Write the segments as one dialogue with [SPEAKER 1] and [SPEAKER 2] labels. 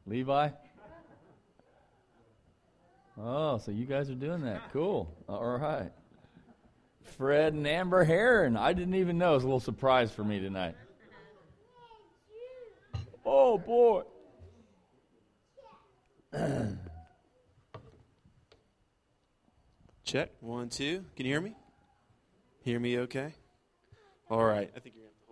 [SPEAKER 1] Levi? Oh, so you guys are doing that. Cool. All right. Fred and Amber Heron. I didn't even know. It was a little surprise for me tonight. Oh, boy.
[SPEAKER 2] Check. 1, 2. Can you hear me? Hear me okay? All right. I think you're going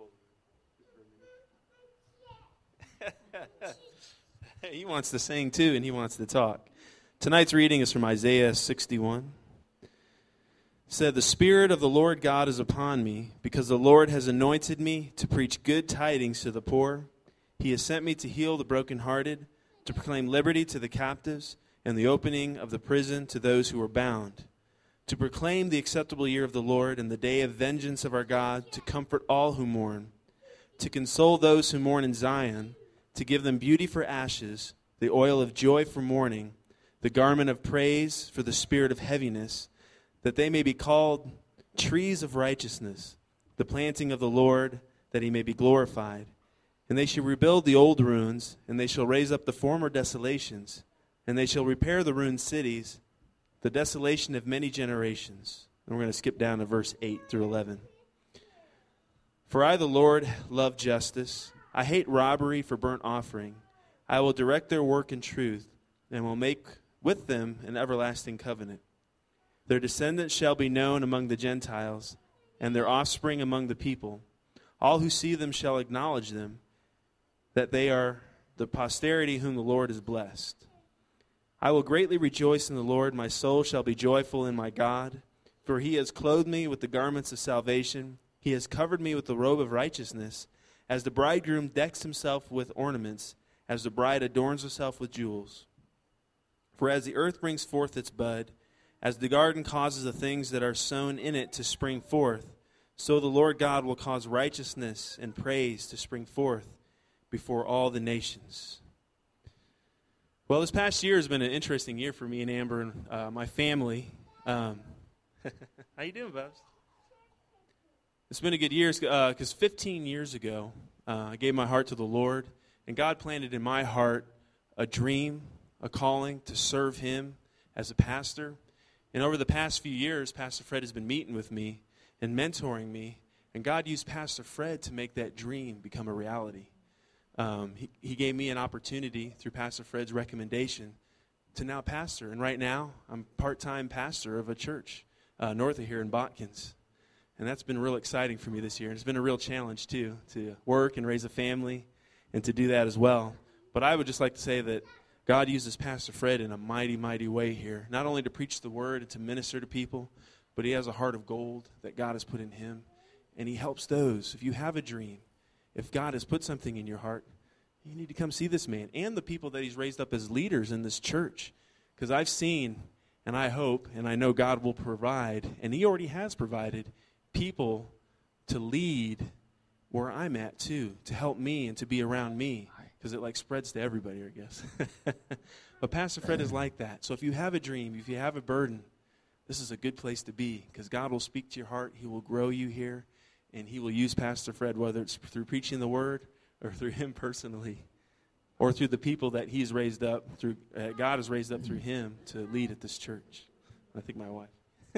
[SPEAKER 2] to have to hold it. He wants to sing too, and he wants to talk. Tonight's reading is from Isaiah 61. It said, "The Spirit of the Lord God is upon me, because the Lord has anointed me to preach good tidings to the poor. He has sent me to heal the brokenhearted, to proclaim liberty to the captives, and the opening of the prison to those who are bound, to proclaim the acceptable year of the Lord and the day of vengeance of our God, to comfort all who mourn, to console those who mourn in Zion, to give them beauty for ashes, the oil of joy for mourning, the garment of praise for the spirit of heaviness, that they may be called trees of righteousness, the planting of the Lord, that he may be glorified. And they shall rebuild the old ruins, and they shall raise up the former desolations, and they shall repair the ruined cities, the desolation of many generations." And we're going to skip down to verse 8 through 11. "For I, the Lord, love justice. I hate robbery for burnt offering. I will direct their work in truth, and will make with them an everlasting covenant. Their descendants shall be known among the Gentiles, and their offspring among the people. All who see them shall acknowledge them, that they are the posterity whom the Lord has blessed. I will greatly rejoice in the Lord. My soul shall be joyful in my God. For he has clothed me with the garments of salvation. He has covered me with the robe of righteousness. As the bridegroom decks himself with ornaments, as the bride adorns herself with jewels. For as the earth brings forth its bud, as the garden causes the things that are sown in it to spring forth, so the Lord God will cause righteousness and praise to spring forth before all the nations." Well, this past year has been an interesting year for me and Amber and my family. How you doing, Bubs? It's been a good year because 15 years ago, I gave my heart to the Lord, and God planted in my heart a dream, a calling to serve him as a pastor. And over the past few years, Pastor Fred has been meeting with me and mentoring me, and God used Pastor Fred to make that dream become a reality. He gave me an opportunity through Pastor Fred's recommendation to now pastor. And right now, I'm part-time pastor of a church north of here in Botkins. And that's been real exciting for me this year. It's been a real challenge, too, to work and raise a family and to do that as well. But I would just like to say that God uses Pastor Fred in a mighty, mighty way here, not only to preach the word and to minister to people, but he has a heart of gold that God has put in him. And he helps those. If you have a dream, if God has put something in your heart, you need to come see this man and the people that he's raised up as leaders in this church. Because I've seen, and I hope, and I know God will provide, and he already has provided, people to lead where I'm at too, to help me and to be around me. Because it like spreads to everybody, I guess. But Pastor Fred is like that. So if you have a dream, if you have a burden, this is a good place to be. Because God will speak to your heart. He will grow you here. And he will use Pastor Fred, whether it's through preaching the word or through him personally, or through the people that he's raised up, through God has raised up through him to lead at this church. I think my wife.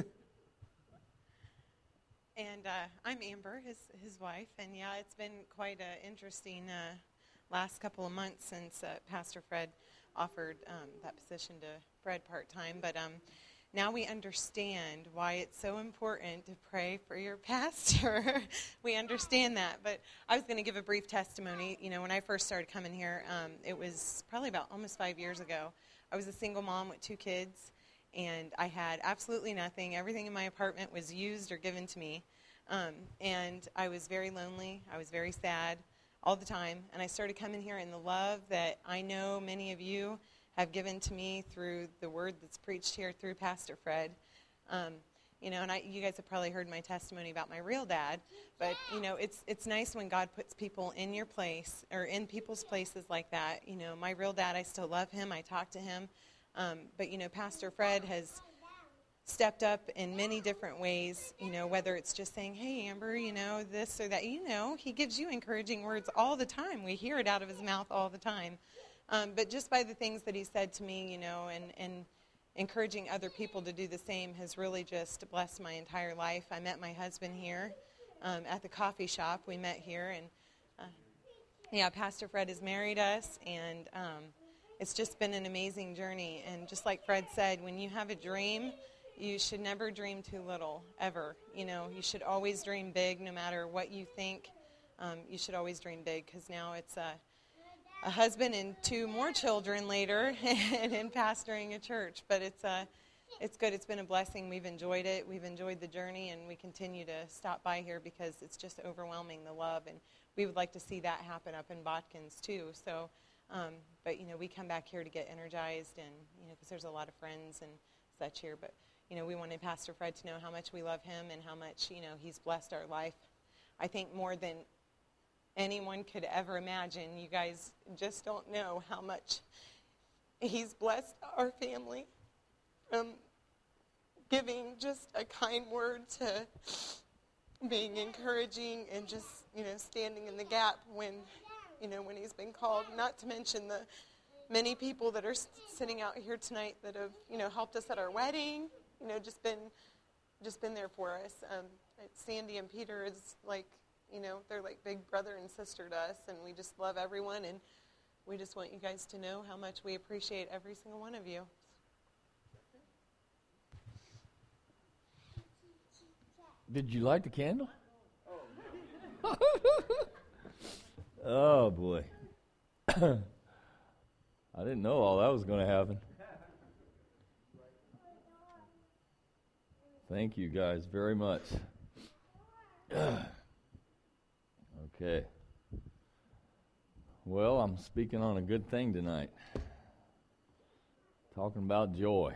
[SPEAKER 3] And I'm Amber, his wife. And yeah, it's been quite an interesting last couple of months since Pastor Fred offered that position to Fred part-time. But now we understand why it's so important to pray for your pastor. We understand that. But I was going to give a brief testimony. You know, when I first started coming here, it was probably about almost 5 years ago. I was a single mom with 2 kids, and I had absolutely nothing. Everything in my apartment was used or given to me. And I was very lonely. I was very sad all the time. And I started coming here, in the love that I know many of you have given to me through the word that's preached here through Pastor Fred. You know, and you guys have probably heard my testimony about my real dad, but, you know, it's nice when God puts people in your place, or in people's places like that. You know, my real dad, I still love him. I talk to him. But, you know, Pastor Fred has stepped up in many different ways, you know, whether it's just saying, hey, Amber, you know, this or that. You know, he gives you encouraging words all the time. We hear it out of his mouth all the time. But just by the things that he said to me, and encouraging other people to do the same has really just blessed my entire life. I met my husband here at the coffee shop. We met here, and Pastor Fred has married us, and it's just been an amazing journey. And just like Fred said, when you have a dream, you should never dream too little, ever. You should always dream big, no matter what you think. You should always dream big, because now it's a husband and 2 more children later, and in pastoring a church. But it's good. It's been a blessing. We've enjoyed it. We've enjoyed the journey, and we continue to stop by here because it's just overwhelming, the love. And we would like to see that happen up in Botkins too. So, but we come back here to get energized, and because there's a lot of friends and such here. But we wanted Pastor Fred to know how much we love him and how much he's blessed our life. I think more than anyone could ever imagine. You guys just don't know how much he's blessed our family. Giving just a kind word to being encouraging and just, standing in the gap when he's been called. Not to mention the many people that are sitting out here tonight that have, helped us at our wedding, just been there for us. Sandy and Peter is like, they're like big brother and sister to us, and we just love everyone, and we just want you guys to know how much we appreciate every single one of you.
[SPEAKER 1] Did you light the candle? Oh, boy. I didn't know all that was going to happen. Thank you guys very much. Okay. Well, I'm speaking on a good thing tonight. Talking about joy.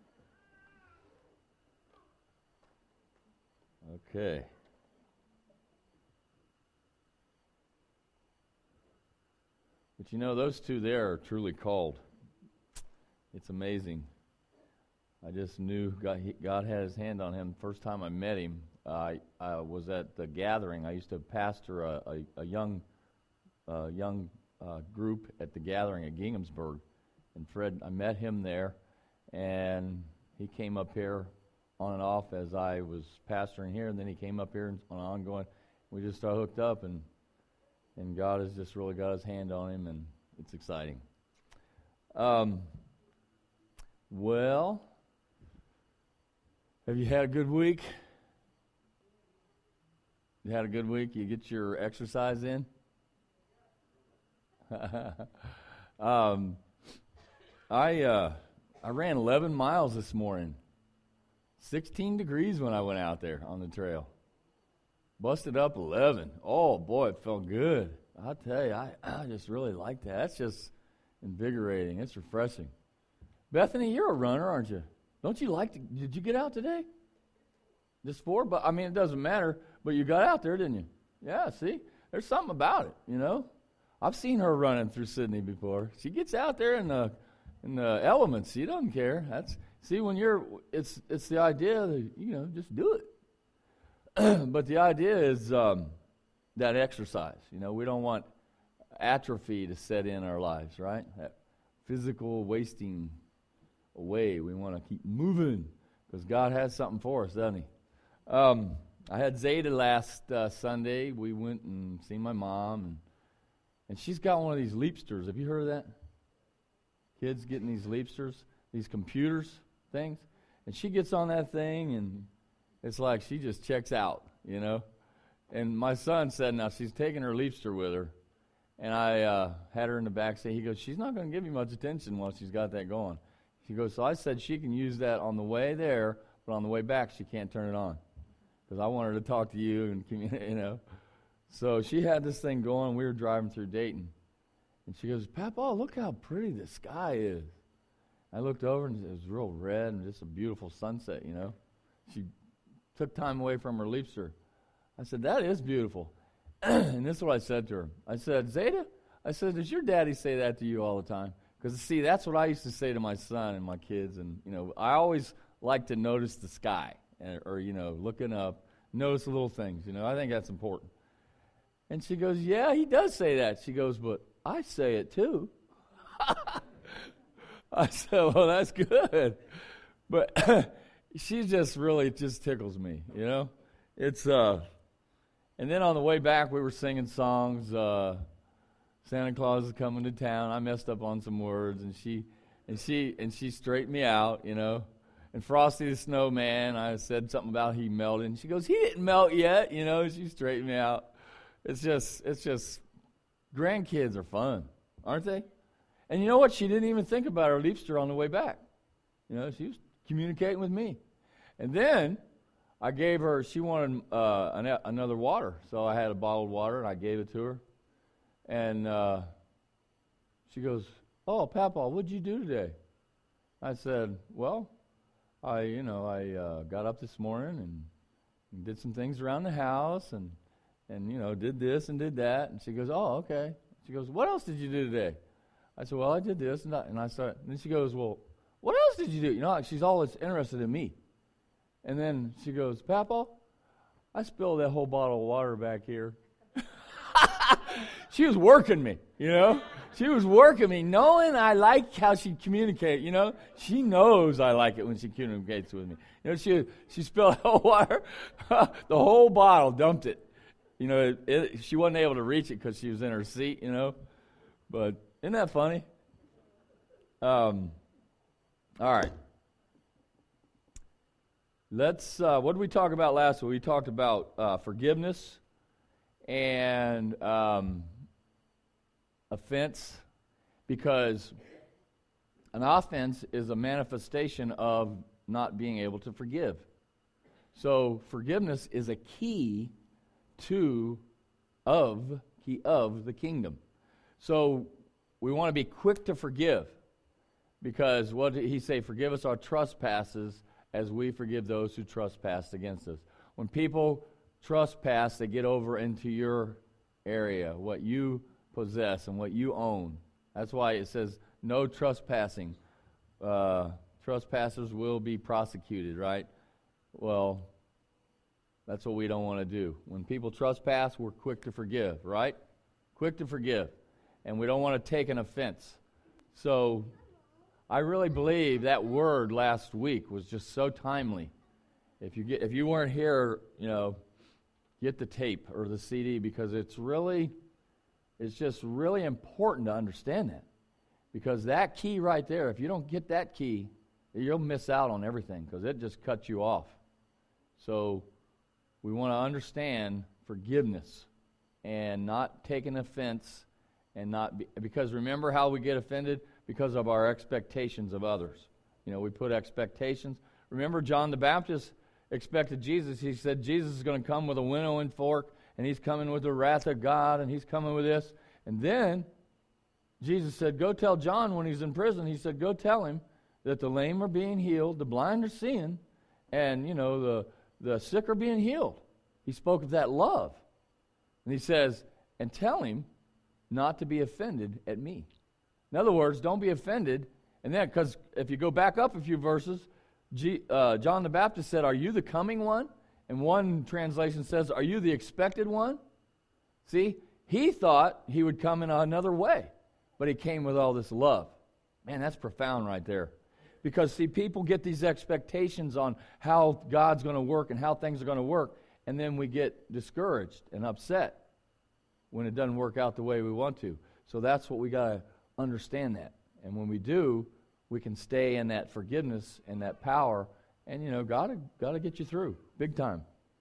[SPEAKER 1] Okay. But those two there are truly called. It's amazing. I just knew God had his hand on him. First time I met him, I was at the gathering. I used to pastor a young group at the gathering at Ginghamsburg. And Fred, I met him there, and he came up here on and off as I was pastoring here, and then he came up here on ongoing. We just started hooked up, and God has just really got his hand on him, and it's exciting. Well, have you had a good week? You had a good week? You get your exercise in? I ran 11 miles this morning. 16 degrees when I went out there on the trail. Busted up 11. Oh, boy, it felt good. I'll tell you, I just really like that. That's just invigorating. It's refreshing. Bethany, you're a runner, aren't you? Don't you did you get out today? Just 4? But I mean, it doesn't matter, but you got out there, didn't you? Yeah, see? There's something about it, I've seen her running through Sydney before. She gets out there in the elements. She doesn't care. See, when it's the idea that, just do it. But the idea is that exercise. We don't want atrophy to set in our lives, right? That physical wasting away. We want to keep moving because God has something for us, doesn't he? I had Zeta last Sunday. We went and seen my mom, and she's got one of these Leapsters. Have you heard of that? Kids getting these Leapsters, these computers things, and she gets on that thing, and it's like she just checks out, And my son said, now she's taking her Leapster with her, and I had her in the back seat. He goes, she's not going to give you much attention while she's got that going. She goes, so I said she can use that on the way there, but on the way back she can't turn it on because I want her to talk to you and So she had this thing going. We were driving through Dayton, and she goes, Papa, look how pretty the sky is. I looked over, and it was real red and just a beautiful sunset, She took time away from her Leapster. I said, that is beautiful. And this is what I said to her. I said, Zeta, does your daddy say that to you all the time? Because, see, that's what I used to say to my son and my kids. And, I always like to notice the sky or looking up, notice the little things. I think that's important. And she goes, yeah, he does say that. She goes, but I say it too. I said, well, that's good. But she just really just tickles me, you know? It's, and then on the way back, we were singing songs. Santa Claus is coming to town. I messed up on some words, and she straightened me out, you know. And Frosty the Snowman, I said something about he melted. And she goes, he didn't melt yet, you know. She straightened me out. It's just, grandkids are fun, aren't they? And you know what? She didn't even think about her Leapster on the way back. You know, she was communicating with me. And then I gave her, she wanted another water. So I had a bottled water, and I gave it to her. And she goes, oh, Papa, what'd you do today? I said, well, I got up this morning and did some things around the house and did this and did that. And she goes, oh, okay. She goes, what else did you do today? I said, well, I did this and that. And then she goes, well, what else did you do? You know, she's always interested in me. And then she goes, Papa, I spilled that whole bottle of water back here. She was working me, you know. She was working me, knowing I like how she communicates, you know. She knows I like it when she communicates with me. You know, she spilled the whole water, the whole bottle, dumped it. You know, she wasn't able to reach it because she was in her seat, you know. But isn't that funny? All right. Let's, what did we talk about last week? We talked about forgiveness and offense, because an offense is a manifestation of not being able to forgive. So forgiveness is a key of the kingdom. So we want to be quick to forgive, because what did he say? Forgive us our trespasses as we forgive those who trespass against us. When people trespass, they get over into your area, what you possess and what you own. That's why it says no trespassing. Trespassers will be prosecuted, right? Well, that's what we don't want to do. When people trespass, we're quick to forgive, right? Quick to forgive. And we don't want to take an offense. So I really believe that word last week was just so timely. If you weren't here, you know, get the tape or the CD, because it's just really important to understand that. Because that key right there, if you don't get that key, you'll miss out on everything, because it just cuts you off. So we want to understand forgiveness and not taking offense, and because remember how we get offended? Because of our expectations of others. You know, we put expectations. Remember, John the Baptist expected Jesus. He said Jesus is going to come with a winnowing fork, and he's coming with the wrath of God, and he's coming with this. And then Jesus said, go tell John when he's in prison, he said, go tell him that the lame are being healed, the blind are seeing, and, you know, the sick are being healed. He spoke of that love. And he says, and tell him not to be offended at me. In other words, don't be offended. And then, because if you go back up a few verses, John the Baptist said, are you the coming one? And one translation says, are you the expected one? See, he thought he would come in another way, but he came with all this love. Man, that's profound right there. Because, see, people get these expectations on how God's going to work and how things are going to work, and then we get discouraged and upset when it doesn't work out the way we want to. So that's what we got to understand that. And when we do, we can stay in that forgiveness and that power, and, you know, God to get you through big time.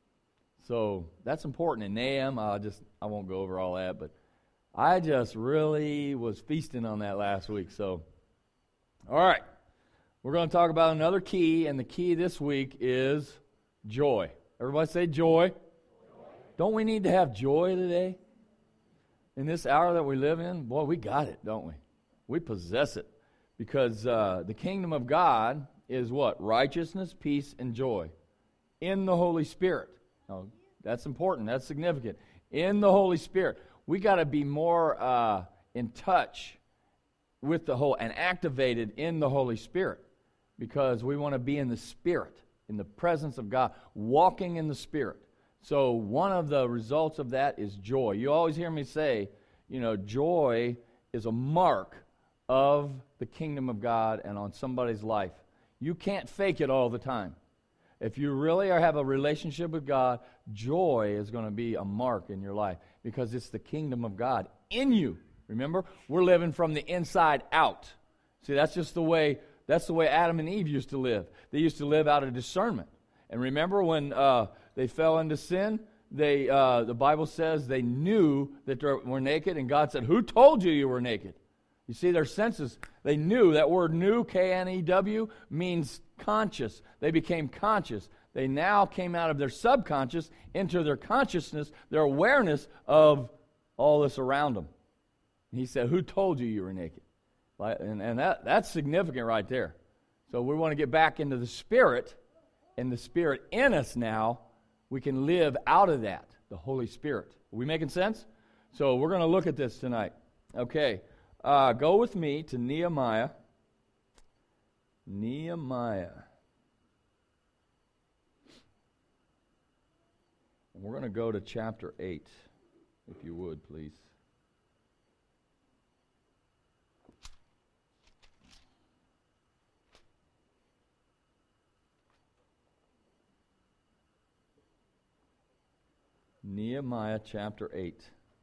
[SPEAKER 1] So that's important. In Nahum, I won't go over all that, but I just really was feasting on that last week. So, all right. We're going to talk about another key, and the key this week is joy. Everybody say joy. Don't we need to have joy today? In this hour that we live in, boy, we got it, don't we? We possess it. Because the kingdom of God is what? Righteousness, peace, and joy in the Holy Spirit. Now, that's important. That's significant. In the Holy Spirit. We got to be more in touch with the whole and activated in the Holy Spirit, because we want to be in the Spirit, in the presence of God, walking in the Spirit. So one of the results of that is joy. You always hear me say, you know, joy is a mark of the kingdom of God and on somebody's life. You can't fake it all the time. If you really have a relationship with God, joy is going to be a mark in your life because it's the kingdom of God in you. Remember, we're living from the inside out. See, that's the way Adam and Eve used to live. They used to live out of discernment. And remember when they fell into sin, the Bible says they knew that they were naked, and God said, "Who told you you were naked?" You see, their senses, they knew. That word "knew," K-N-E-W, means conscious. They became conscious. They now came out of their subconscious into their consciousness, their awareness of all this around them. And he said, "Who told you you were naked?" And that's significant right there. So we want to get back into the Spirit, and the Spirit in us now, we can live out of that, the Holy Spirit. Are we making sense? So we're going to look at this tonight. Okay. Go with me to Nehemiah. Nehemiah. And we're going to go to chapter 8, if you would, please. Nehemiah chapter 8.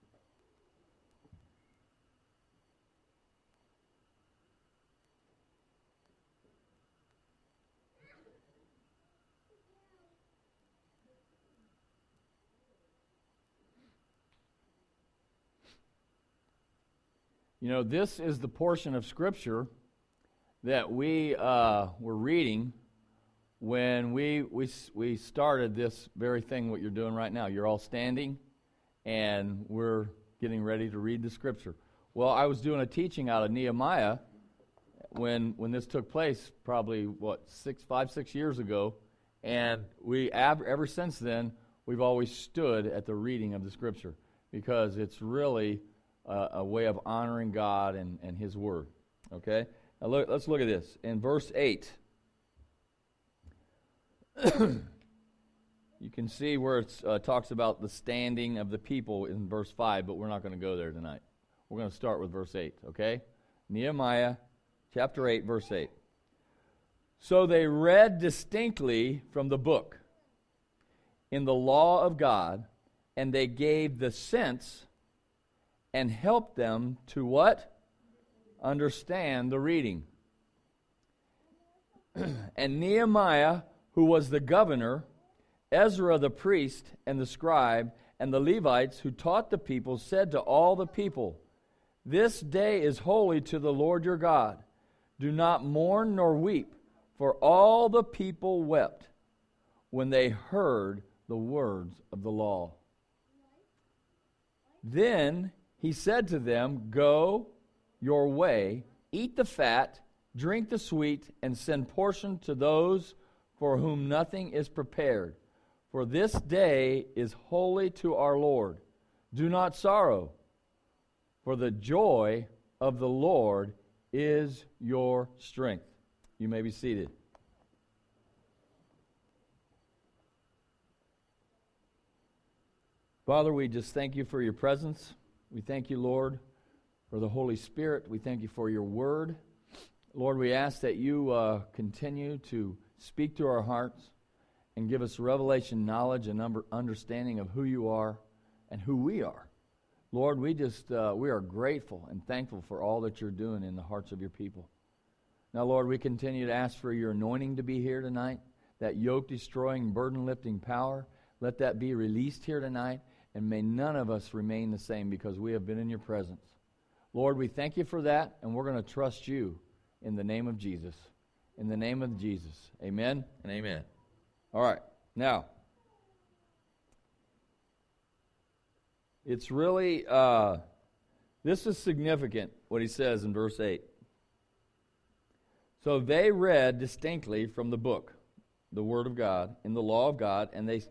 [SPEAKER 1] You know, this is the portion of Scripture that we were reading when we started this very thing, what you're doing right now. You're all standing, and we're getting ready to read the Scripture. Well, I was doing a teaching out of Nehemiah when this took place, probably, 5-6 years ago, and ever since then, we've always stood at the reading of the Scripture because it's really a way of honoring God and His Word. Okay? Now let's look at this. In verse 8, you can see where it talks about the standing of the people in verse 5, but we're not going to go there tonight. We're going to start with verse 8, okay? Nehemiah chapter 8, verse 8. So they read distinctly from the book in the law of God, and they gave the sense and helped them to what? Understand the reading. And Nehemiah, who was the governor, Ezra the priest and the scribe, and the Levites who taught the people, said to all the people, "This day is holy to the Lord your God. Do not mourn nor weep." For all the people wept when they heard the words of the law. Then he said to them, "Go your way, eat the fat, drink the sweet, and send portion to those for whom nothing is prepared. For this day is holy to our Lord. Do not sorrow, for the joy of the Lord is your strength." You may be seated. Father, we just thank you for your presence. We thank you, Lord, for the Holy Spirit. We thank you for your word. Lord, we ask that you continue to speak to our hearts and give us revelation, knowledge, and understanding of who you are and who we are. Lord, we are grateful and thankful for all that you're doing in the hearts of your people. Now, Lord, we continue to ask for your anointing to be here tonight, that yoke-destroying, burden-lifting power. Let that be released here tonight, and may none of us remain the same because we have been in your presence. Lord, we thank you for that, and we're going to trust you in the name of Jesus. In the name of Jesus. Amen and amen. All right. Now, it's really, this is significant, what he says in verse 8. So they read distinctly from the book, the Word of God, in the law of God, and it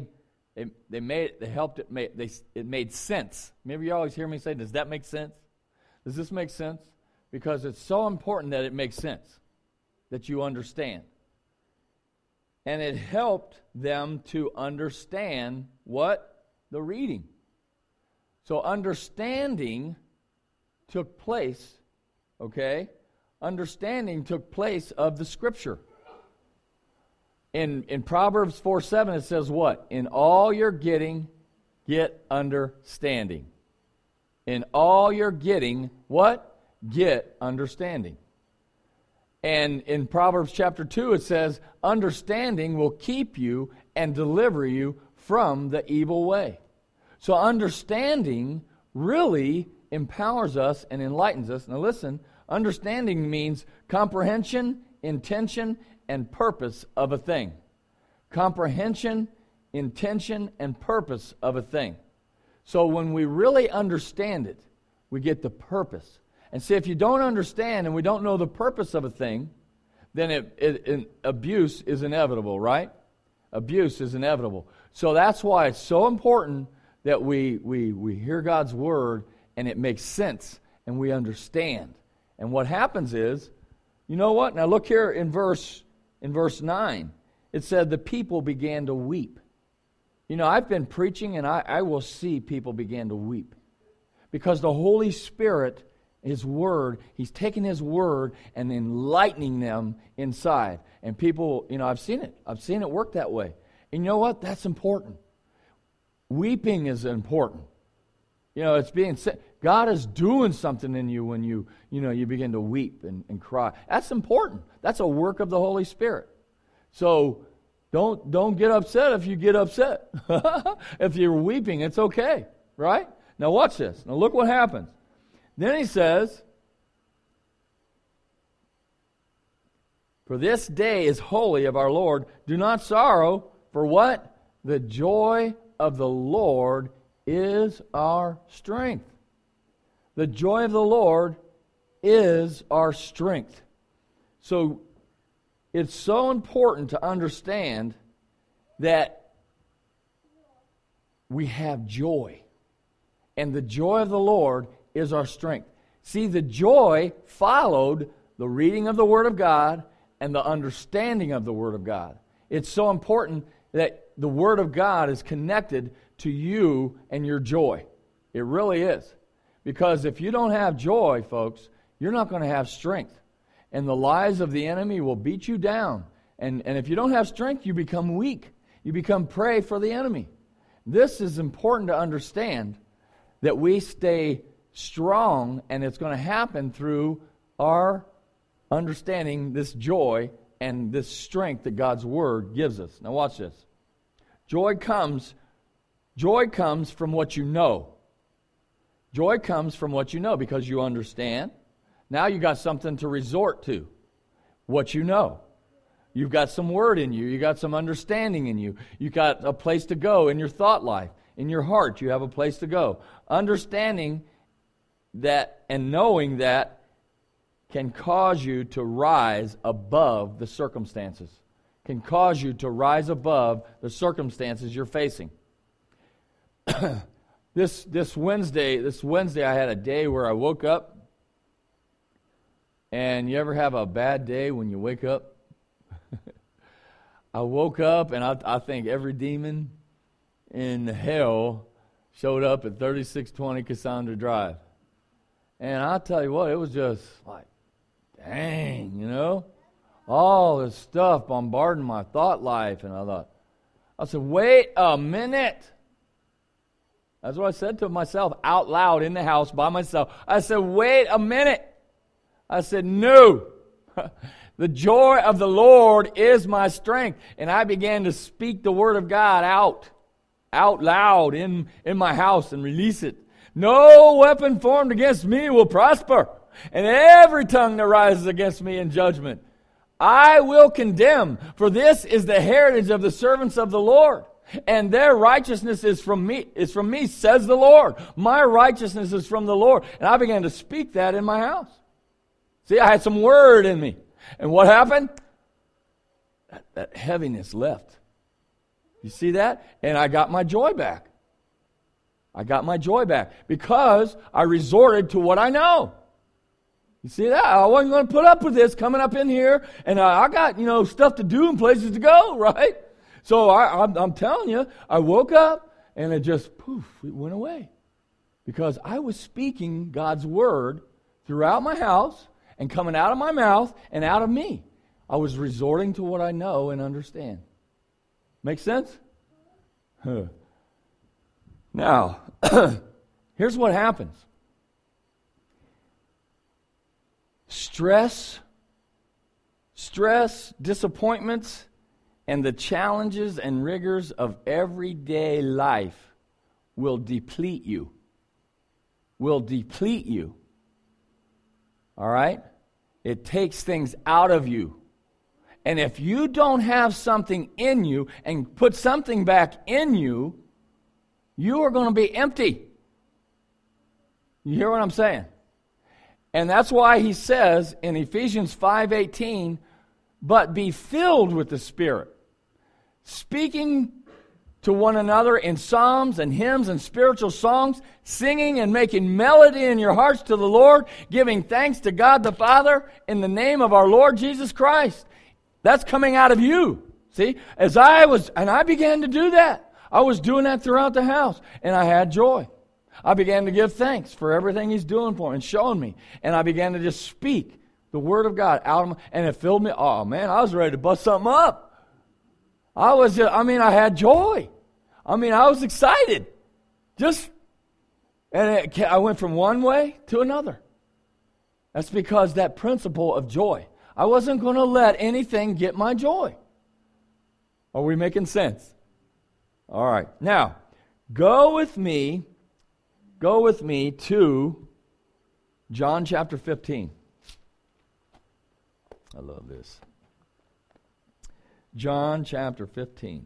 [SPEAKER 1] made sense. Maybe you always hear me say, does that make sense? Does this make sense? Because it's so important that it makes sense, that you understand. And it helped them to understand what? The reading. So understanding took place Okay? Understanding took place of the Scripture. In Proverbs 4:7 it says what? In all you're getting, get understanding. In all you're getting, what? Get understanding. And in Proverbs chapter 2 it says, understanding will keep you and deliver you from the evil way. So understanding really empowers us and enlightens us. Now listen, understanding means comprehension, intention, and purpose of a thing. Comprehension, intention, and purpose of a thing. So when we really understand it, we get the purpose. And see, if you don't understand and we don't know the purpose of a thing, then abuse is inevitable, right? Abuse is inevitable. So that's why it's so important that we hear God's word and it makes sense and we understand. And what happens is, you know what? Now look here in verse 9. It said the people began to weep. You know, I've been preaching and I will see people begin to weep. Because the Holy Spirit, His Word, He's taken His Word and enlightening them inside. And people, you know, I've seen it. I've seen it work that way. And you know what? That's important. Weeping is important. You know, it's being said. God is doing something in you when you begin to weep and cry. That's important. That's a work of the Holy Spirit. So don't get upset if you get upset. If you're weeping, it's okay, right? Now watch this. Now look what happens. Then he says, for this day is holy of our Lord. Do not sorrow, for what? The joy of the Lord is our strength. The joy of the Lord is our strength. So it's so important to understand that we have joy. And the joy of the Lord is our strength. See, the joy followed the reading of the Word of God and the understanding of the Word of God. It's so important that the Word of God is connected to you and your joy. It really is. Because if you don't have joy, folks, you're not going to have strength. And the lies of the enemy will beat you down. And if you don't have strength, you become weak. You become prey for the enemy. This is important to understand, that we stay strong, and it's going to happen through our understanding this joy and this strength that God's Word gives us. Now watch this. Joy comes from what you know. Joy comes from what you know because you understand. Now you got something to resort to. What you know. You've got some word in you. You got some understanding in you. You got a place to go in your thought life. In your heart, you have a place to go. Understanding that and knowing that can cause you to rise above the circumstances. Can cause you to rise above the circumstances you're facing. This Wednesday I had a day where I woke up. And you ever have a bad day when you wake up? I woke up and I think every demon in hell showed up at 3620 Cassandra Drive. And I'll tell you what, it was just like, dang, you know? All this stuff bombarding my thought life. And I said, wait a minute. That's what I said to myself out loud in the house by myself. I said, wait a minute. I said, no. The joy of the Lord is my strength. And I began to speak the Word of God out loud in my house and release it. No weapon formed against me will prosper. And every tongue that rises against me in judgment, I will condemn. For this is the heritage of the servants of the Lord. And their righteousness is from me, says the Lord. My righteousness is from the Lord. And I began to speak that in my house. See, I had some word in me. And what happened? That heaviness left. You see that? And I got my joy back. I got my joy back because I resorted to what I know. You see that? I wasn't going to put up with this coming up in here. And I got, stuff to do and places to go, right? So I'm telling you, I woke up and it just, it went away. Because I was speaking God's word throughout my house and coming out of my mouth and out of me. I was resorting to what I know and understand. Make sense? Now, here's what happens. Stress, disappointments, and the challenges and rigors of everyday life will deplete you. All right? It takes things out of you. And if you don't have something in you and put something back in you, you are going to be empty. You hear what I'm saying? And that's why he says in Ephesians 5:18, but be filled with the Spirit, speaking to one another in psalms and hymns and spiritual songs, singing and making melody in your hearts to the Lord, giving thanks to God the Father in the name of our Lord Jesus Christ. That's coming out of you. See, I began to do that. I was doing that throughout the house, and I had joy. I began to give thanks for everything he's doing for me and showing me. And I began to just speak the word of God out of my, and it filled me. Oh man, I was ready to bust something up. I had joy. I was excited. I went from one way to another. That's because that principle of joy. I wasn't going to let anything get my joy. Are we making sense? All right. Now, go with me to John chapter 15. I love this. John chapter 15.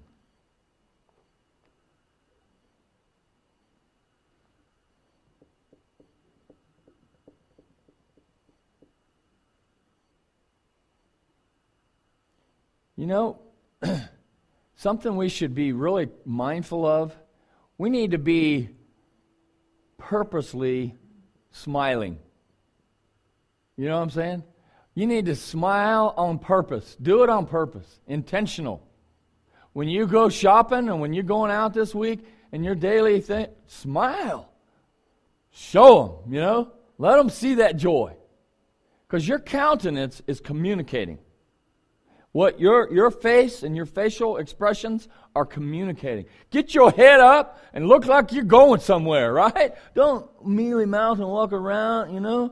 [SPEAKER 1] You know, something we should be really mindful of, we need to be purposely smiling. You know what I'm saying? You need to smile on purpose. Do it on purpose. Intentional. When you go shopping and when you're going out this week and your daily thing, smile. Show them, Let them see that joy. Because your countenance is communicating. What your face and your facial expressions are communicating. Get your head up and look like you're going somewhere, right? Don't mealy mouth and walk around,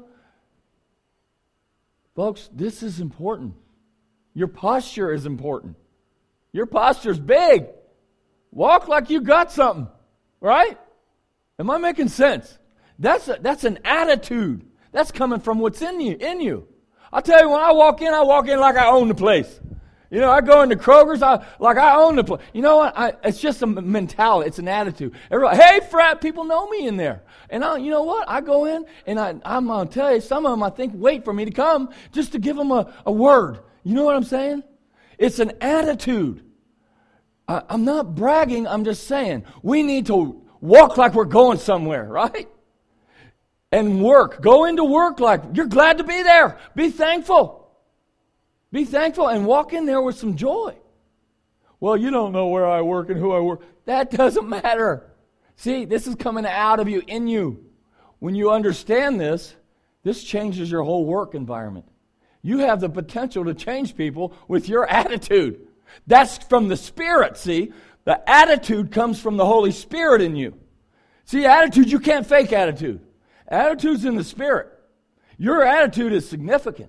[SPEAKER 1] Folks, this is important. Your posture is important. Your posture's big. Walk like you got something, right? Am I making sense? That's an attitude. That's coming from what's in you. I'll tell you, when I walk in like I own the place. I go into Kroger's, I own the place. You know what? It's just a mentality. It's an attitude. Everybody, hey, frat, people know me in there. And you know what? I go in, and I'm going to tell you, some of them, I think, wait for me to come just to give them a word. You know what I'm saying? It's an attitude. I'm not bragging. I'm just saying we need to walk like we're going somewhere, right? And work. Go into work like you're glad to be there. Be thankful. Be thankful and walk in there with some joy. Well, you don't know where I work and who I work. That doesn't matter. See, this is coming out of you, in you. When you understand this changes your whole work environment. You have the potential to change people with your attitude. That's from the Spirit, see? The attitude comes from the Holy Spirit in you. See, attitude, you can't fake attitude. Attitude's in the Spirit. Your attitude is significant.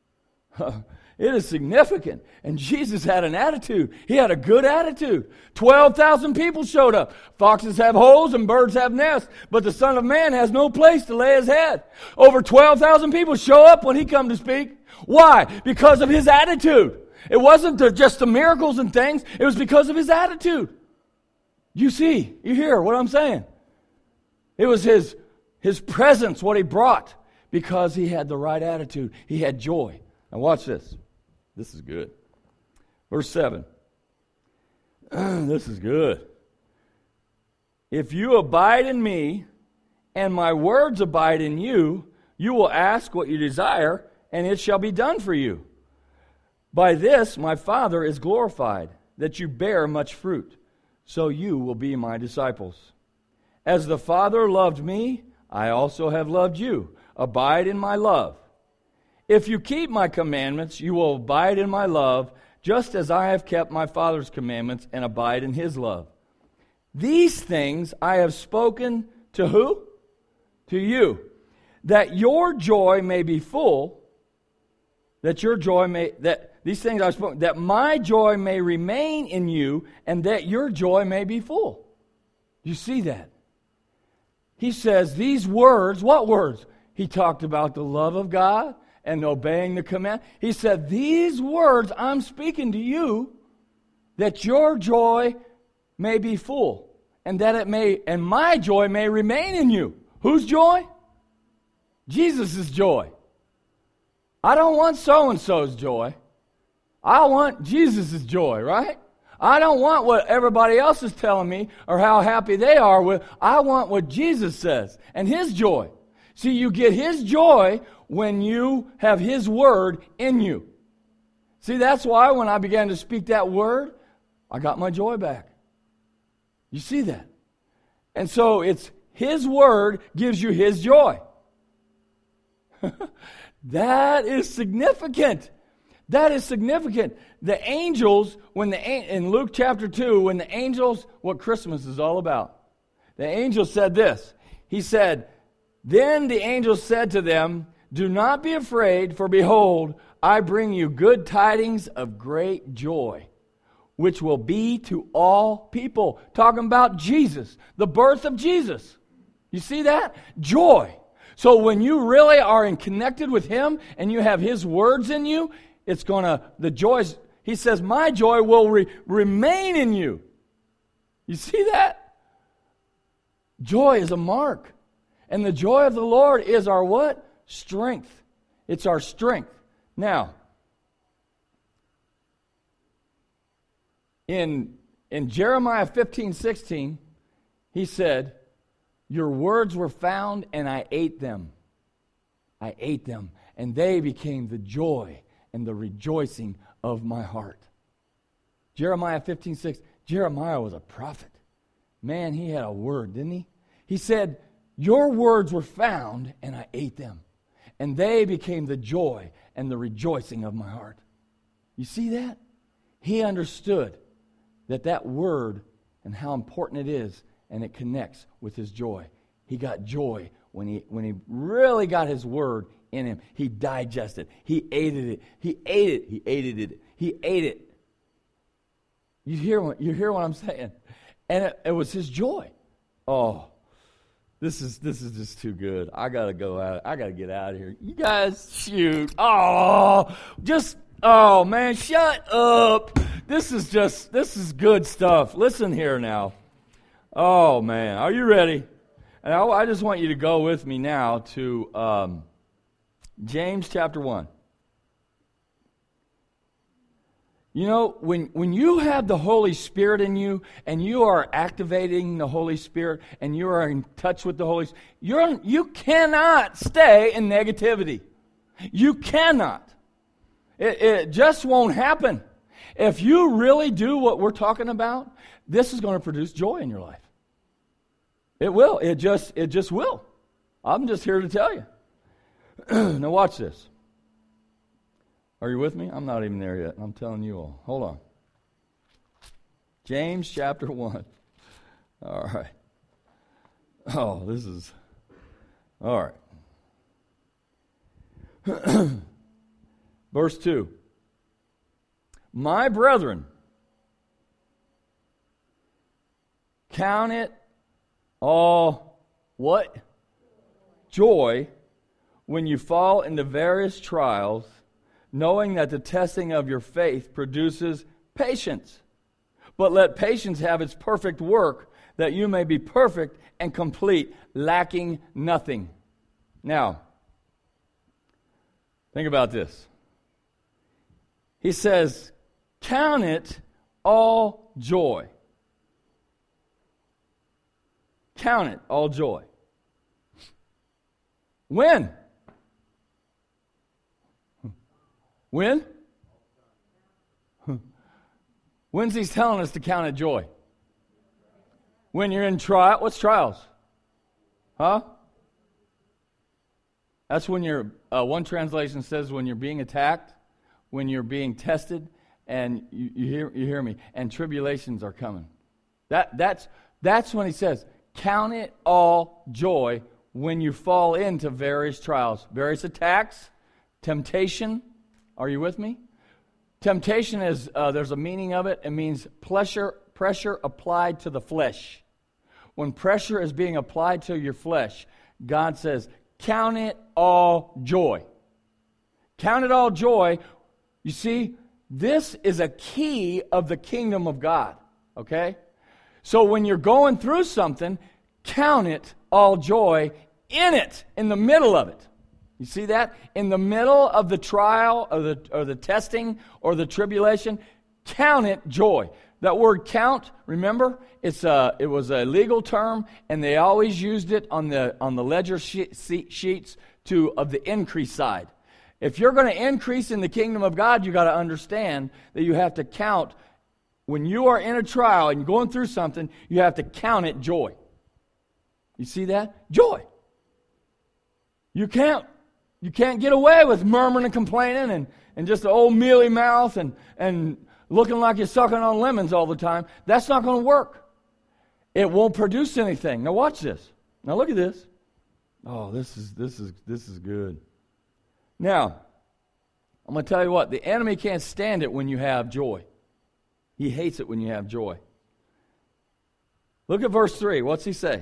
[SPEAKER 1] It is significant. And Jesus had an attitude. He had a good attitude. 12,000 people showed up. Foxes have holes and birds have nests, but the Son of Man has no place to lay his head. Over 12,000 people show up when he come to speak. Why? Because of his attitude. It wasn't just the miracles and things. It was because of his attitude. You hear what I'm saying? It was his presence, what he brought, because he had the right attitude. He had joy. Now watch this. This is good. Verse 7. This is good. If you abide in me, and my words abide in you, you will ask what you desire, and it shall be done for you. By this my Father is glorified, that you bear much fruit, so you will be my disciples. As the Father loved me, I also have loved you. abide in my love. If you keep my commandments, you will abide in my love, just as I have kept my Father's commandments and abide in his love. These things I have spoken to who? To you, that your joy may be full, that these things I've spoken, that my joy may remain in you, and that your joy may be full. You see that? He says these words, what words? He talked about the love of God and obeying the command. He said, these words I'm speaking to you, that your joy may be full, and that and my joy may remain in you. Whose joy? Jesus' joy. I don't want so-and-so's joy. I want Jesus' joy, right? I don't want what everybody else is telling me or how happy they are with. I want what Jesus says and his joy. See, you get his joy when you have his word in you. See, that's why when I began to speak that word, I got my joy back. You see that? And so it's his word gives you his joy. That is significant. That is significant. The angels, in Luke chapter 2, when the angels, what Christmas is all about, the angel said this. He said, then the angel said to them, do not be afraid, for behold, I bring you good tidings of great joy, which will be to all people. Talking about Jesus, the birth of Jesus. You see that? Joy. So when you really are connected with him and you have his words in you, the joy, he says, my joy will remain in you. You see that? Joy is a mark. And the joy of the Lord is our what? Strength. It's our strength. Now, in Jeremiah 15:16, he said, your words were found and I ate them. I ate them, and they became the joy and the rejoicing of my heart. Jeremiah 15:6. Jeremiah was a prophet. Man, he had a word, didn't he? He said, your words were found and I ate them, and they became the joy and the rejoicing of my heart. You see that? He understood that word and how important it is, and it connects with his joy. He got joy when he really got his word in him. He digested. He ate it. He ate it. He ate it. He ate it. You hear what I'm saying? And it was his joy. Oh, this is just too good. I gotta go out. I gotta get out of here. You guys, shoot. Oh, man, shut up. This is good stuff. Listen here now. Oh man, are you ready? And I just want you to go with me now to James chapter 1. You know, when you have the Holy Spirit in you and you are activating the Holy Spirit and you are in touch with the Holy Spirit, you cannot stay in negativity. You cannot. It just won't happen. If you really do what we're talking about, this is going to produce joy in your life. It will. It just will. I'm just here to tell you. Now watch this. Are you with me? I'm not even there yet. I'm telling you all. Hold on. James chapter 1. All right. Oh, this is... All right. Verse 2. My brethren, count it all, what? Joy when you fall into various trials, knowing that the testing of your faith produces patience. But let patience have its perfect work, that you may be perfect and complete, lacking nothing. Now, think about this. He says, count it all joy. Count it all joy. When? When? When's he telling us to count it joy? When you're in trial. What's trials? Huh? That's when you're, one translation says when you're being attacked, when you're being tested, and you hear me, and tribulations are coming. That's when he says, count it all joy when you fall into various trials, various attacks, temptation. Are you with me? Temptation is, there's a meaning of it. It means pressure applied to the flesh. When pressure is being applied to your flesh, God says, count it all joy. Count it all joy. You see, this is a key of the kingdom of God, okay? So when you're going through something, count it all joy in the middle of it. You see that? In the middle of the trial or the testing or the tribulation, count it joy. That word count, remember, it was a legal term, and they always used it on the ledger sheets of the increase side. If you're going to increase in the kingdom of God, you got to understand that you have to count. When you are in a trial and going through something, you have to count it joy. You see that? Joy. You can't get away with murmuring and complaining and just an old mealy mouth and looking like you're sucking on lemons all the time. That's not going to work. It won't produce anything. Now watch this. Now look at this. Oh, this is good. Now, I'm going to tell you what. The enemy can't stand it when you have joy. He hates it when you have joy. Look at verse 3. What's he say?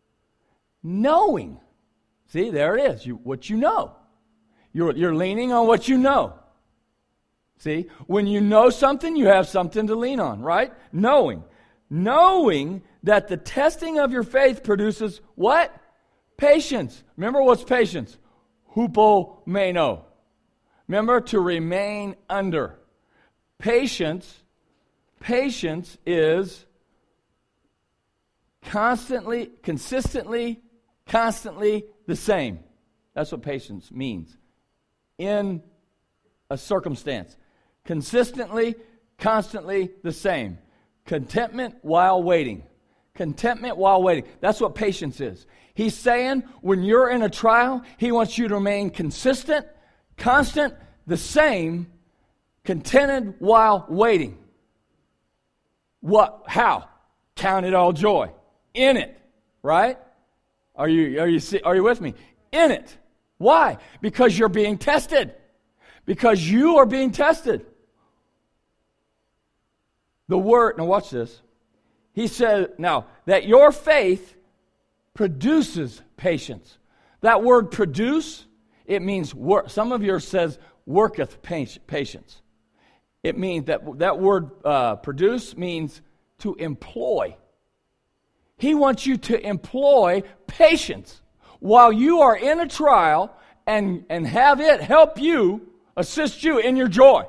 [SPEAKER 1] Knowing. See, there it is. What you know. You're leaning on what you know. See, when you know something, you have something to lean on, right? Knowing. Knowing that the testing of your faith produces what? Patience. Remember what's patience? Hupomeno. Remember, to remain under. Patience is consistently the same. That's what patience means. In a circumstance. Consistently, constantly the same. Contentment while waiting. Contentment while waiting. That's what patience is. He's saying when you're in a trial, he wants you to remain consistent, constant, the same, contented while waiting. What? How? Count it all joy. In it. Right? Are you with me? In it. Why? Because you're being tested. Because you are being tested. The word, now watch this. He said, now, that your faith produces patience. That word produce, it means work. Some of yours says worketh patience. It means that word produce means to employ. He wants you to employ patience while you are in a trial and have it help you, assist you in your joy.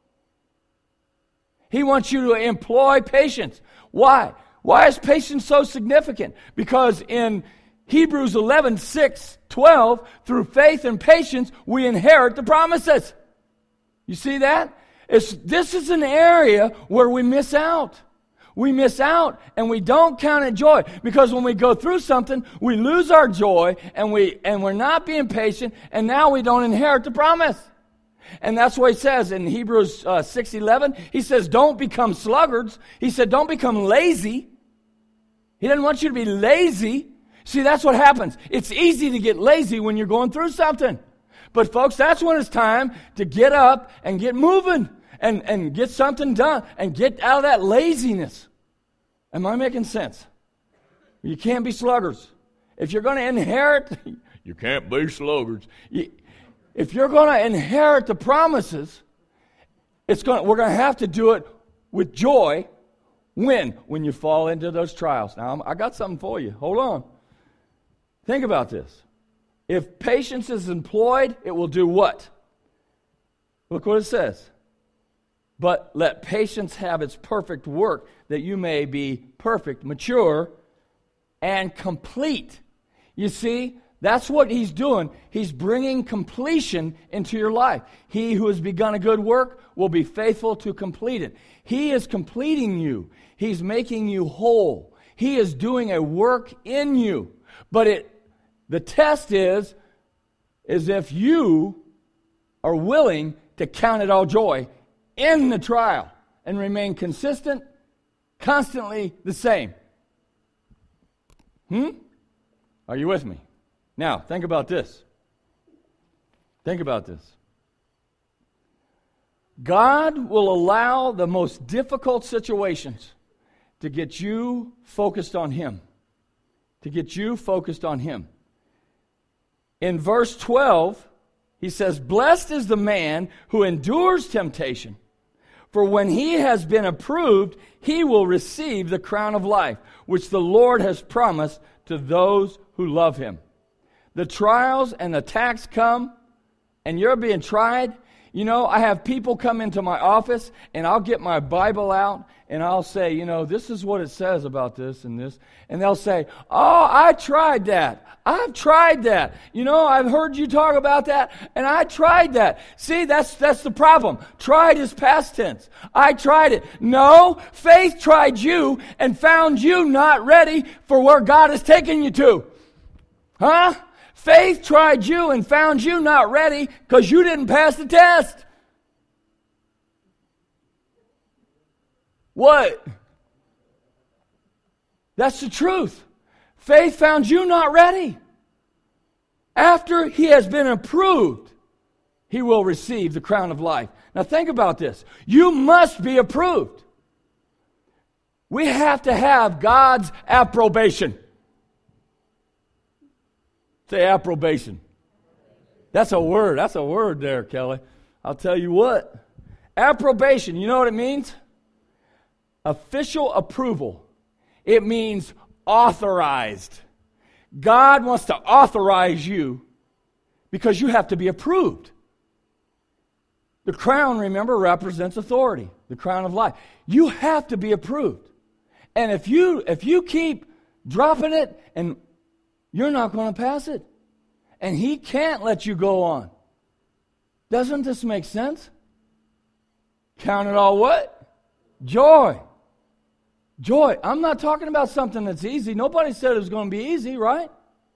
[SPEAKER 1] He wants you to employ patience. Why? Why is patience so significant? Because in Hebrews 11:6-12, through faith and patience, we inherit the promises. You see that? This is an area where we miss out. We miss out and we don't count it joy, because when we go through something, we lose our joy and we're not being patient, and now we don't inherit the promise. And that's what he says in Hebrews 6:11. He says, don't become sluggards. He said, don't become lazy. He doesn't want you to be lazy. See, that's what happens. It's easy to get lazy when you're going through something. But folks, that's when it's time to get up and get moving and get something done and get out of that laziness. Am I making sense? You can't be sluggards. If you're going to inherit, you can't be sluggards. If you're going to inherit the promises, we're going to have to do it with joy. When you fall into those trials. Now, I got something for you. Hold on. Think about this. If patience is employed, it will do what? Look what it says. But let patience have its perfect work, that you may be perfect, mature, and complete. You see, that's what he's doing. He's bringing completion into your life. He who has begun a good work will be faithful to complete it. He is completing you. He's making you whole. He is doing a work in you. But the test is, is if you are willing to count it all joy in the trial and remain consistent, constantly the same. Are you with me? Now, think about this. Think about this. God will allow the most difficult situations to get you focused on Him. To get you focused on Him. In verse 12, he says, "Blessed is the man who endures temptation, for when he has been approved, he will receive the crown of life, which the Lord has promised to those who love Him." The trials and attacks come, and you're being tried. You know, I have people come into my office, and I'll get my Bible out, and I'll say, you know, this is what it says about this and this. And they'll say, oh, I tried that. I've tried that. You know, I've heard you talk about that, and I tried that. See, that's the problem. Tried is past tense. I tried it. No, faith tried you and found you not ready for where God is taking you to. Huh? Faith tried you and found you not ready because you didn't pass the test. What? That's the truth. Faith found you not ready. After he has been approved, he will receive the crown of life. Now think about this. You must be approved. We have to have God's approbation. Say approbation. That's a word. That's a word there, Kelly. I'll tell you what. Approbation, you know what it means? Official approval. It means authorized. God wants to authorize you because you have to be approved. The crown, remember, represents authority. The crown of life. You have to be approved. And if you keep dropping it, and you're not going to pass it. And he can't let you go on. Doesn't this make sense? Count it all what? Joy. Joy. I'm not talking about something that's easy. Nobody said it was going to be easy, right?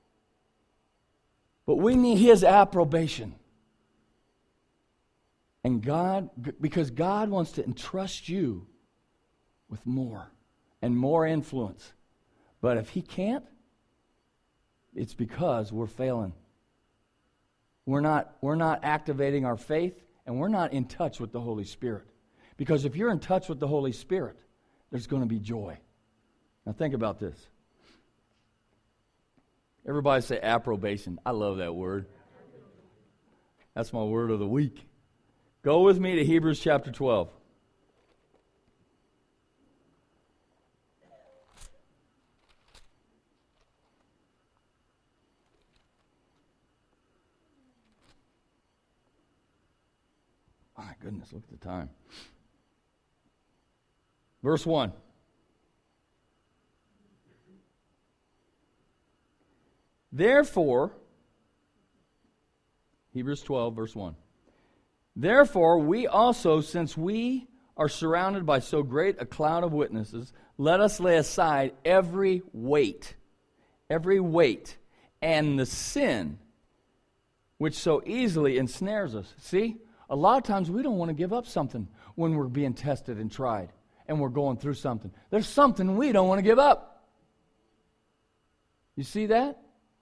[SPEAKER 1] But we need his approbation. And God, because God wants to entrust you with more and more influence. But if he can't, it's because we're failing. We're not activating our faith, and we're not in touch with the Holy Spirit. Because if you're in touch with the Holy Spirit, there's going to be joy. Now think about this. Everybody say approbation. I love that word. That's my word of the week. Go with me to Hebrews chapter 12. My goodness, look at the time. Verse 1. Therefore, Hebrews 12, verse 1. Therefore, we also, since we are surrounded by so great a cloud of witnesses, let us lay aside every weight, and the sin which so easily ensnares us. See? A lot of times we don't want to give up something when we're being tested and tried and we're going through something. There's something we don't want to give up. You see that?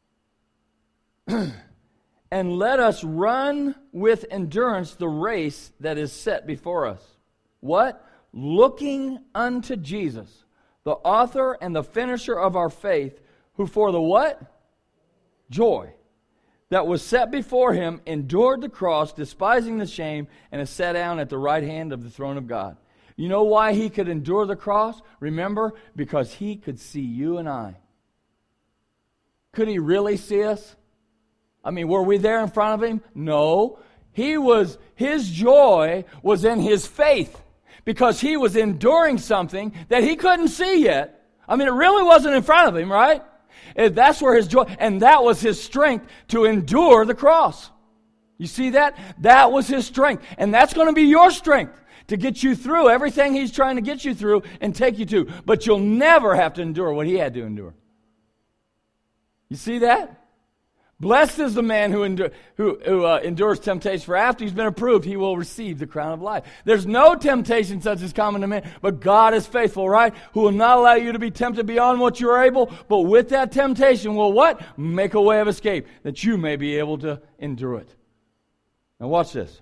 [SPEAKER 1] And let us run with endurance the race that is set before us. What? Looking unto Jesus, the author and the finisher of our faith, who for the what? Joy that was set before him, endured the cross, despising the shame, and is set down at the right hand of the throne of God. You know why he could endure the cross? Remember, because he could see you and I. Could he really see us? I mean, were we there in front of him? No. His joy was in his faith, because he was enduring something that he couldn't see yet. I mean, it really wasn't in front of him, right? That's where his joy, and that was his strength to endure the cross. You see that? That was his strength. And that's going to be your strength to get you through everything he's trying to get you through and take you to. But you'll never have to endure what he had to endure. You see that? Blessed is the man who endures temptation, for after he's been approved, he will receive the crown of life. There's no temptation such as common to man, but God is faithful, right? Who will not allow you to be tempted beyond what you are able, but with that temptation will what? Make a way of escape, that you may be able to endure it. Now watch this.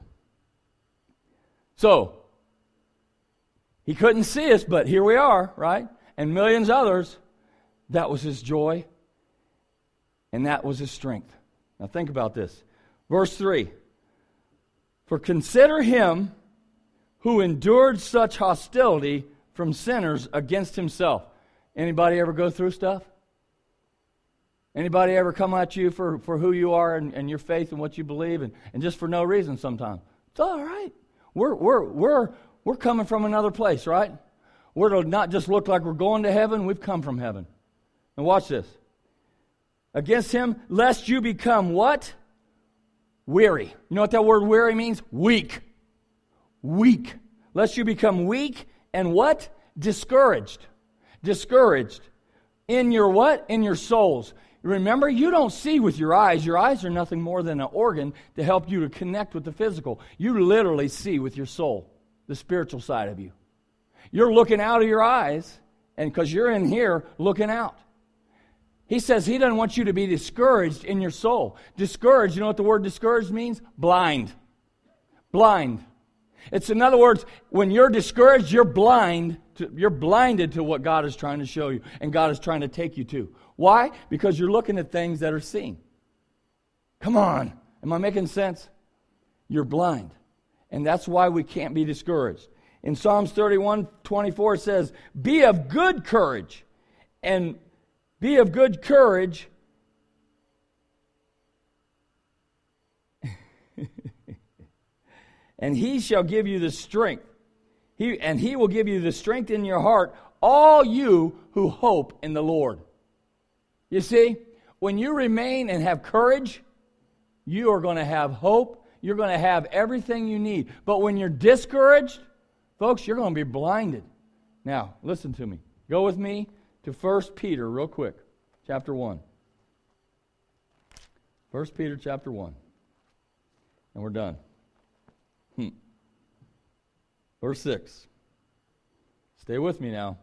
[SPEAKER 1] So, he couldn't see us, but here we are, right? And millions others. That was his joy. And that was his strength. Now think about this. Verse 3. For consider him who endured such hostility from sinners against himself. Anybody ever go through stuff? Anybody ever come at you for who you are and your faith and what you believe and just for no reason sometimes? It's all right. We're coming from another place, right? We're to not just look like we're going to heaven, we've come from heaven. And watch this. Against him, lest you become what? Weary. You know what that word weary means? Weak. Weak. Lest you become weak and what? Discouraged. Discouraged. In your what? In your souls. Remember, you don't see with your eyes. Your eyes are nothing more than an organ to help you to connect with the physical. You literally see with your soul, the spiritual side of you. You're looking out of your eyes, and because you're in here looking out. He says he doesn't want you to be discouraged in your soul. Discouraged, you know what the word discouraged means? Blind. Blind. It's, in other words, when you're discouraged, you're blind. You're blinded to what God is trying to show you and God is trying to take you to. Why? Because you're looking at things that are seen. Come on. Am I making sense? You're blind. And that's why we can't be discouraged. In Psalms 31:24 it says, be of good courage and be of good courage. And he shall give you the strength. He will give you the strength in your heart, all you who hope in the Lord. You see, when you remain and have courage, you are going to have hope. You're going to have everything you need. But when you're discouraged, folks, you're going to be blinded. Now, listen to me. Go with me to 1 Peter real quick, chapter 1. 1 Peter chapter 1. And we're done. Verse 6. Stay with me now.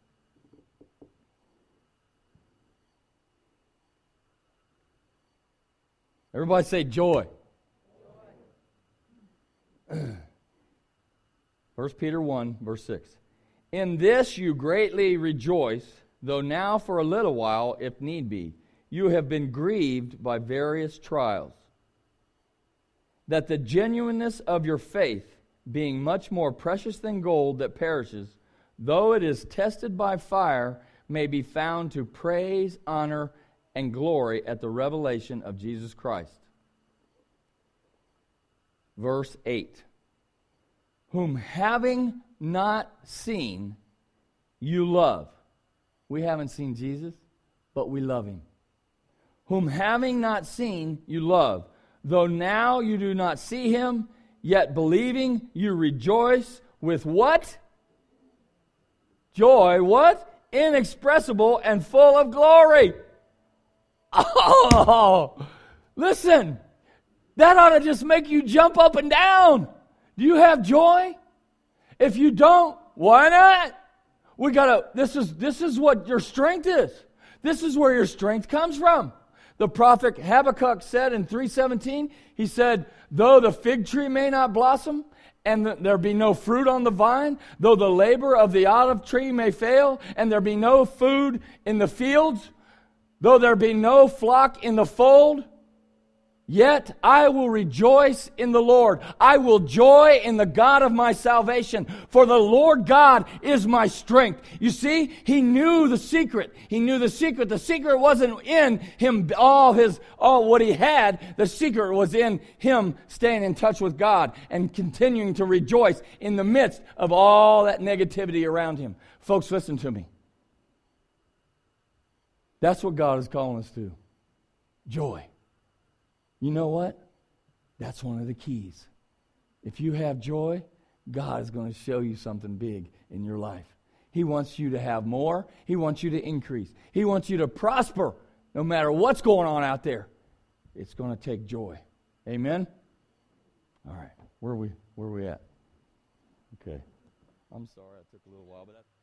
[SPEAKER 1] Everybody say joy. 1 Peter 1, verse 6. In this you greatly rejoice, though now for a little while, if need be, you have been grieved by various trials, that the genuineness of your faith, being much more precious than gold that perishes, though it is tested by fire, may be found to praise, honor, and glory at the revelation of Jesus Christ. Verse 8. Whom having not seen, you love. We haven't seen Jesus, but we love him. Whom having not seen, you love. Though now you do not see him, yet believing you rejoice with what? Joy, what? Inexpressible and full of glory. Oh, listen, that ought to just make you jump up and down. Do you have joy? If you don't, why not? This is what your strength is. This is where your strength comes from. The prophet Habakkuk said in 3:17, he said, though the fig tree may not blossom, and there be no fruit on the vine, though the labor of the olive tree may fail, and there be no food in the fields, though there be no flock in the fold, yet I will rejoice in the Lord. I will joy in the God of my salvation, for the Lord God is my strength. You see, he knew the secret. He knew the secret. The secret wasn't in him, all what he had. The secret was in him staying in touch with God and continuing to rejoice in the midst of all that negativity around him. Folks, listen to me. That's what God is calling us to. Joy. You know what? That's one of the keys. If you have joy, God is going to show you something big in your life. He wants you to have more. He wants you to increase. He wants you to prosper no matter what's going on out there. it's going to take joy. Amen? All right. Where are we at? Okay. I'm sorry I took a little while, but that's